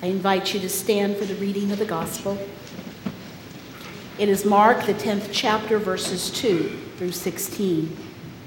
I invite you to stand for the reading of the gospel. It is Mark, the 10th chapter, verses 2 through 16.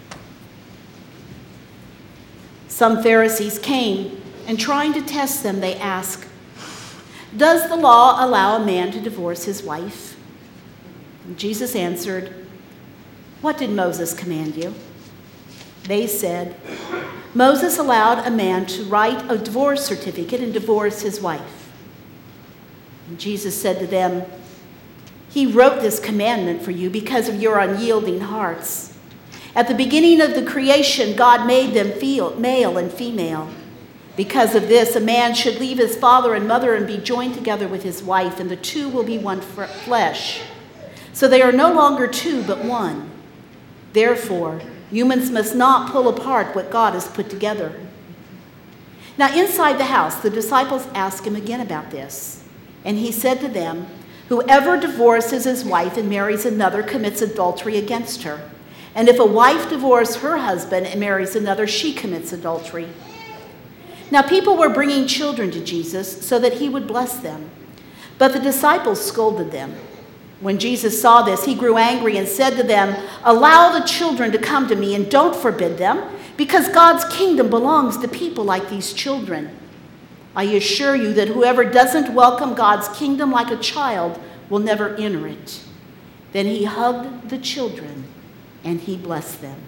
Some Pharisees came, and trying to test them, they asked, "Does the law allow a man to divorce his wife?" And Jesus answered, "What did Moses command you?" They said, "Moses allowed a man to write a divorce certificate and divorce his wife." And Jesus said to them, "He wrote this commandment for you because of your unyielding hearts. At the beginning of the creation, God made them male and female. Because of this, a man should leave his father and mother and be joined together with his wife, and the two will be one flesh. So they are no longer two, but one. Therefore, humans must not pull apart what God has put together." Now, inside the house, the disciples asked him again about this. And he said to them, "Whoever divorces his wife and marries another commits adultery against her. And if a wife divorces her husband and marries another, she commits adultery." Now, people were bringing children to Jesus so that he would bless them. But the disciples scolded them. When Jesus saw this, he grew angry and said to them, "Allow the children to come to me and don't forbid them, because God's kingdom belongs to people like these children. I assure you that whoever doesn't welcome God's kingdom like a child will never enter it." Then he hugged the children and he blessed them.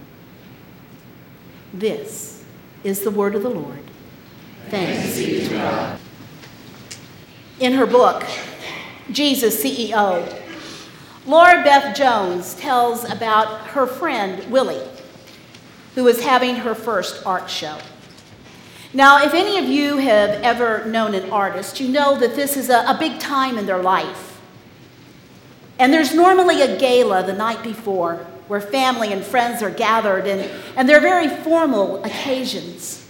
This is the word of the Lord. Thanks be to God. In her book, Jesus, CEO, Laura Beth Jones tells about her friend, Willie, who was having her first art show. Now, if any of you have ever known an artist, you know that this is a big time in their life. And there's normally a gala the night before where family and friends are gathered, and they're very formal occasions.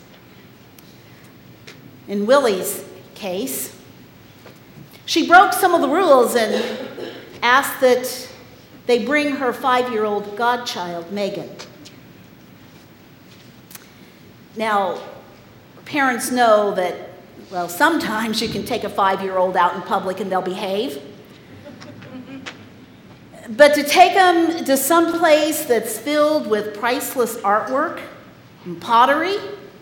In Willie's case, she broke some of the rules and asked that they bring her 5-year-old godchild, Megan. Now, parents know that, well, sometimes you can take a 5-year-old out in public and they'll behave. But to take them to some place that's filled with priceless artwork and pottery,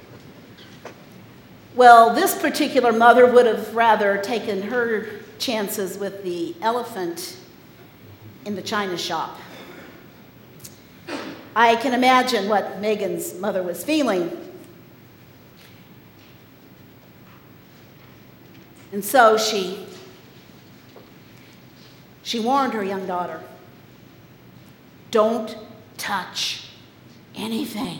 well, this particular mother would have rather taken her chances with the elephant in the china shop. I can imagine what Megan's mother was feeling. And so she warned her young daughter, "Don't touch anything."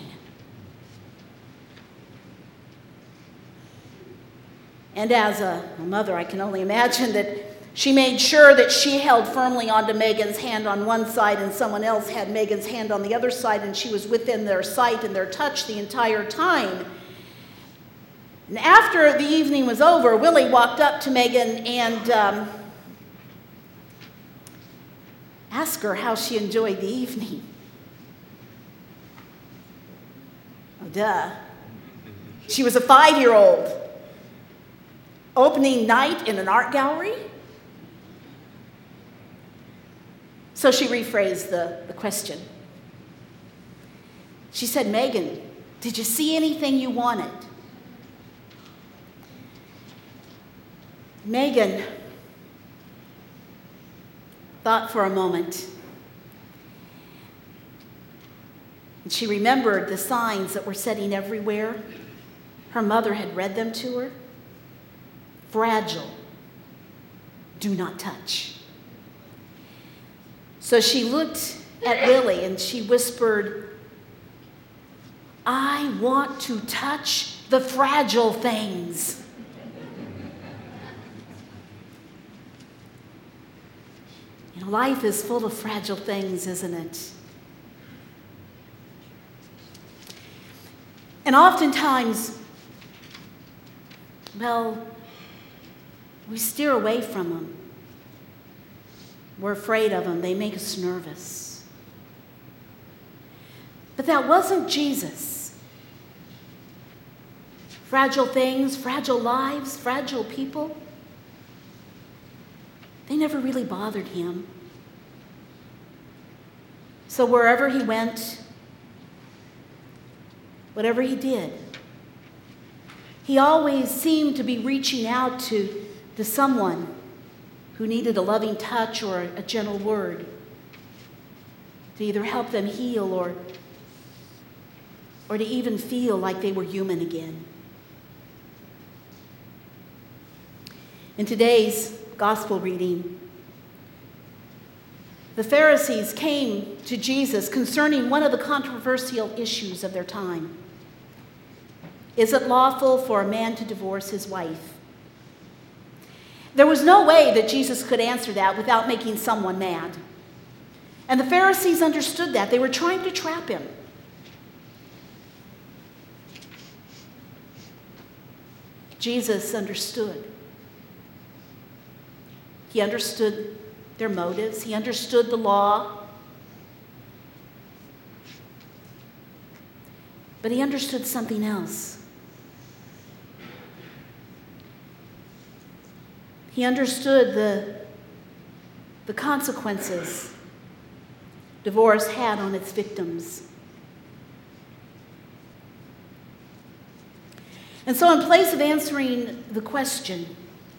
And as a mother, I can only imagine that she made sure that she held firmly onto Megan's hand on one side and someone else had Megan's hand on the other side, and she was within their sight and their touch the entire time. And after the evening was over, Willie walked up to Megan and asked her how she enjoyed the evening. Oh, duh. She was a 5-year-old. Opening night in an art gallery? So she rephrased the question. She said, "Megan, did you see anything you wanted?" Megan thought for a moment. And she remembered the signs that were setting everywhere. Her mother had read them to her. Fragile. Do not touch. So she looked at Willie and she whispered, "I want to touch the fragile things." You know, life is full of fragile things, isn't it? And oftentimes, well, we steer away from them. We're afraid of them. They make us nervous. But that wasn't Jesus. fragile things, fragile lives, fragile people. They never really bothered him. So wherever he went, whatever he did, he always seemed to be reaching out to someone who needed a loving touch or a gentle word to either help them heal or to even feel like they were human again. In today's gospel reading, the Pharisees came to Jesus concerning one of the controversial issues of their time. Is it lawful for a man to divorce his wife? There was no way that Jesus could answer that without making someone mad. And the Pharisees understood that. They were trying to trap him. Jesus understood. He understood their motives. He understood the law. But he understood something else. He understood the consequences divorce had on its victims. And so in place of answering the question,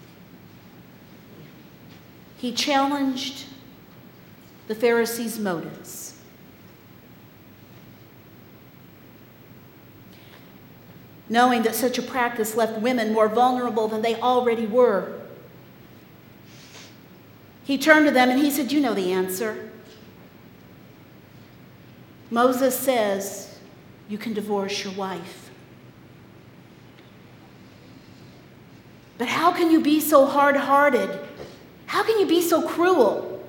he challenged the Pharisees' motives. Knowing that such a practice left women more vulnerable than they already were, he turned to them and he said, "You know the answer. Moses says you can divorce your wife. But how can you be so hard-hearted? How can you be so cruel?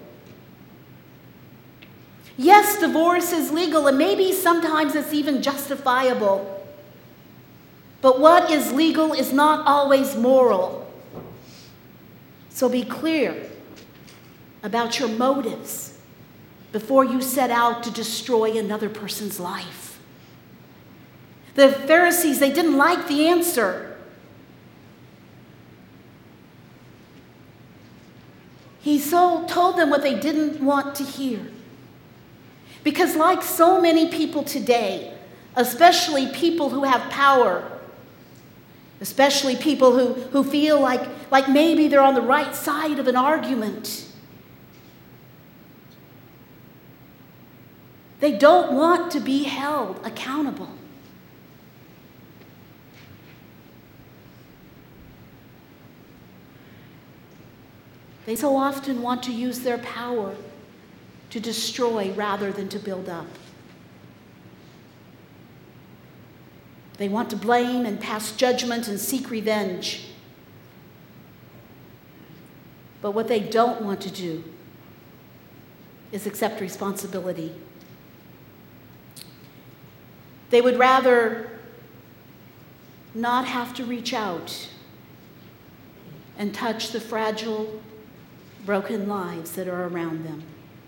Yes, divorce is legal, and maybe sometimes it's even justifiable. But what is legal is not always moral. So be clear about your motives before you set out to destroy another person's life." The Pharisees, they didn't like the answer. He so told them what they didn't want to hear. Because like so many people today, especially people who have power, especially people who feel like maybe they're on the right side of an argument, they don't want to be held accountable. They so often want to use their power to destroy rather than to build up. They want to blame and pass judgment and seek revenge. But what they don't want to do is accept responsibility. They would rather not have to reach out and touch the fragile, broken lives that are around them.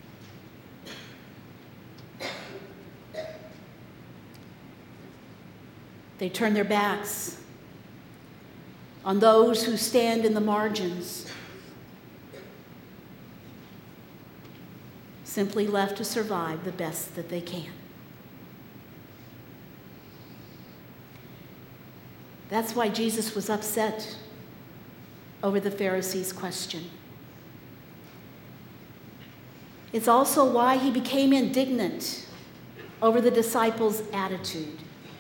They turn their backs on those who stand in the margins, simply left to survive the best that they can. That's why Jesus was upset over the Pharisees' question. It's also why he became indignant over the disciples' attitude.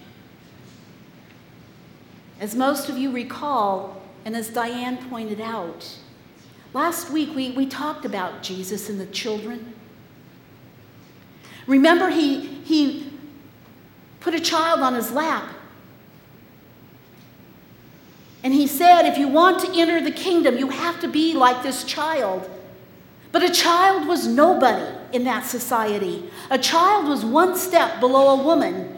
As most of you recall, and as Diane pointed out, last week we talked about Jesus and the children. Remember, he put a child on his lap. And he said, if you want to enter the kingdom, you have to be like this child. But a child was nobody in that society. A child was one step below a woman.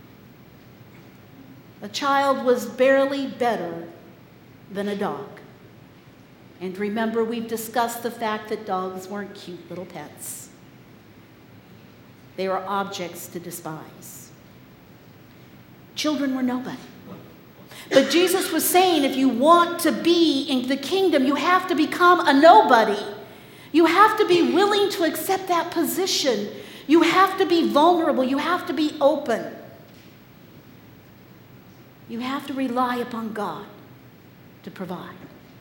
A child was barely better than a dog. And remember, we've discussed the fact that dogs weren't cute little pets. They were objects to despise. Children were nobody. But Jesus was saying, if you want to be in the kingdom, you have to become a nobody. You have to be willing to accept that position. You have to be vulnerable. You have to be open. You have to rely upon God to provide.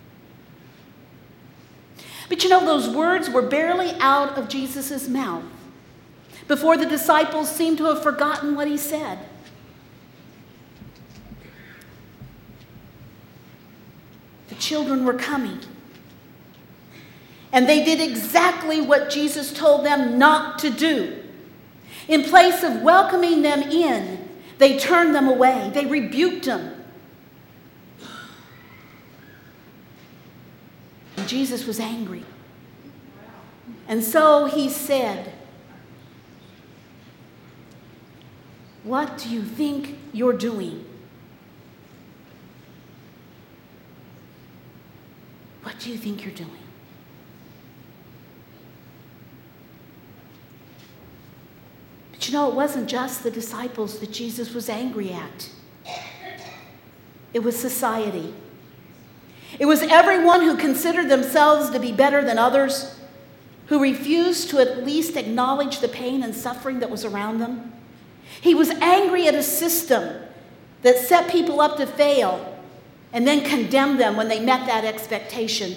But you know, those words were barely out of Jesus' mouth before the disciples seemed to have forgotten what he said. The children were coming. And they did exactly what Jesus told them not to do. In place of welcoming them in, they turned them away. They rebuked them. And Jesus was angry. And so he said, "What do you think you're doing?" What do you think you're doing? But you know, it wasn't just the disciples that Jesus was angry at. It was society. It was everyone who considered themselves to be better than others, who refused to at least acknowledge the pain and suffering that was around them. He was angry at a system that set people up to fail and then condemned them when they met that expectation.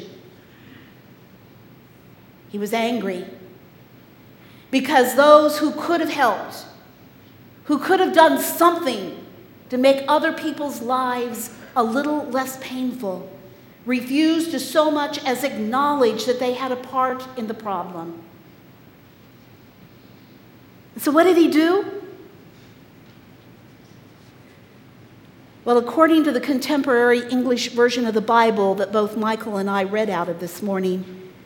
He was angry because those who could have helped, who could have done something to make other people's lives a little less painful, refused to so much as acknowledge that they had a part in the problem. So what did he do? Well, according to the contemporary English version of the Bible that both Michael and I read out of this morning,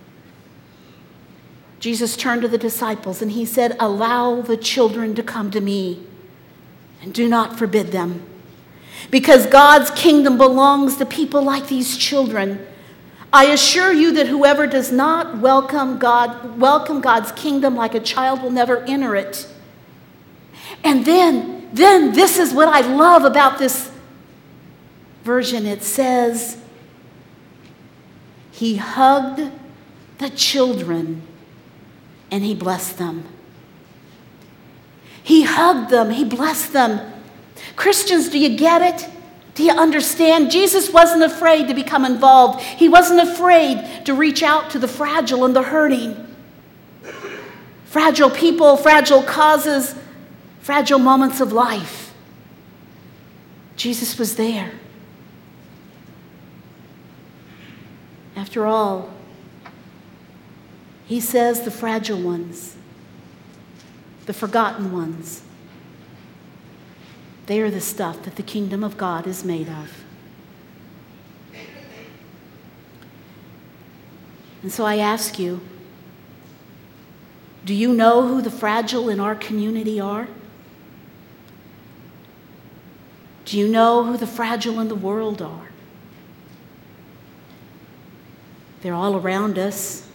Jesus turned to the disciples and he said, "Allow the children to come to me and do not forbid them. Because God's kingdom belongs to people like these children. I assure you that whoever does not welcome God's kingdom like a child will never enter it." And then this is what I love about this version. It says, he hugged the children and he blessed them. He hugged them, he blessed them. Christians, do you get it? Do you understand? Jesus wasn't afraid to become involved. He wasn't afraid to reach out to the fragile and the hurting. Fragile people, fragile causes, fragile moments of life. Jesus was there. After all, he says the fragile ones, the forgotten ones, they are the stuff that the kingdom of God is made of. And so I ask you, do you know who the fragile in our community are? Do you know who the fragile in the world are? They're all around us.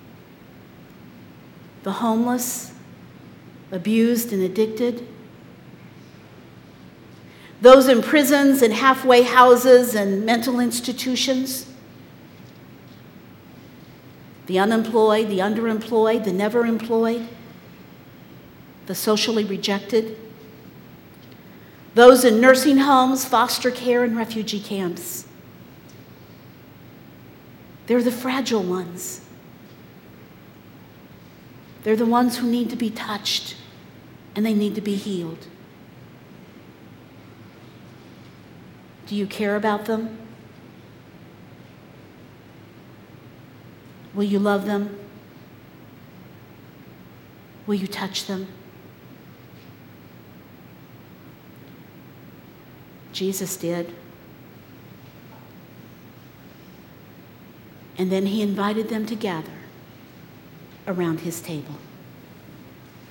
The homeless, abused and addicted. Those in prisons and halfway houses and mental institutions. The unemployed, the underemployed, the never employed. The socially rejected. Those in nursing homes, foster care, and refugee camps. They're the fragile ones. They're the ones who need to be touched and they need to be healed. Do you care about them? Will you love them? Will you touch them? Jesus did. And then he invited them to gather around his table.